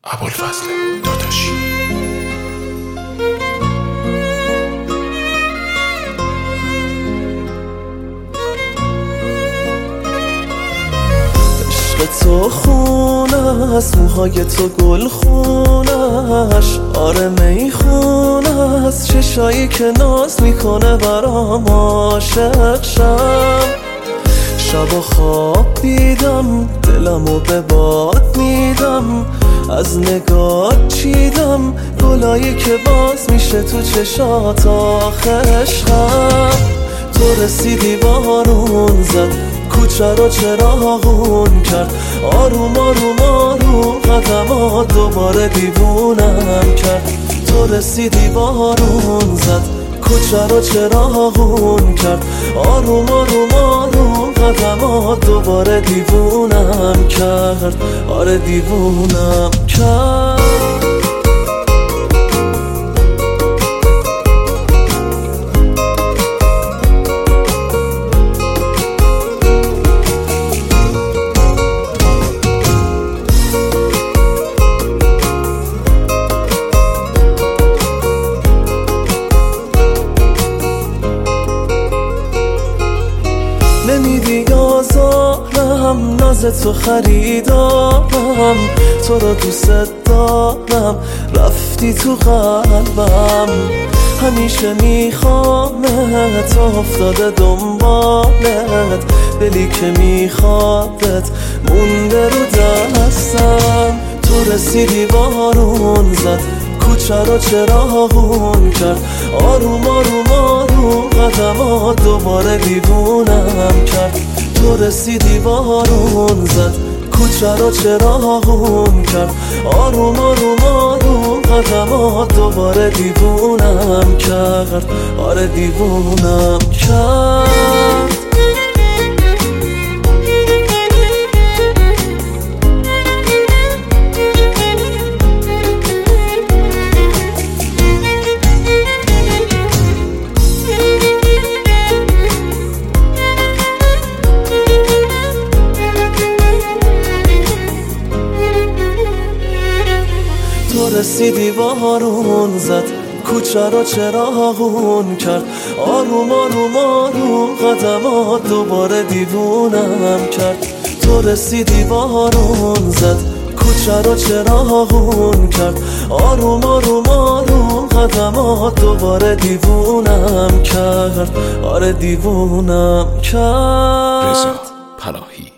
ابوالفضل داداشی. تو خونه است، موهای تو گل خونش، آره میخونه است، چشایی که ناز میکنه برام عاشق شم. شب و خواب دیدم، دلمو به باد میدم، از نگاه چیدم گلایی که باز میشه تو چشات آخه عشقم. تو رسیدی بارون زد، کوچه رو چراغون کرد، آروم آروم آروم قدمات دوباره دیوونم کرد. تو رسیدی بارون زد، کوچه رو چراغون کرد، آروم آروم آروم قدمات دوباره دیوونم کرد، آره دیوونم کرد. نمیدی آزارم، ناز تو خریدارم، تو رو دوست دارم، رفتی تو قلبم. همیشه میخوامت، افتاده دنبالت، دلی که میخوادت مونده رو دستم. تو رسیدی بارون زد، کوچه رو چراغون کرد، آروم آروم آروم قدمات دوباره دیوونم کرد. تو رسیدی بارون زد، کوچه رو چراغون کرد، آروم آروم آروم قدمات دوباره دیوونم کرد، آره دیوونم کرد. تو رسیدی بارون زد، کوچه رو چراغون کرد، آروم آروم آروم قدمات دوباره دیوونم کرد. تو رسیدی بارون زد، کوچه رو چراغون کرد، آروم آروم آروم قدمات دوباره دیوونم کرد، آره دیوونم کرد. رضا پناهی.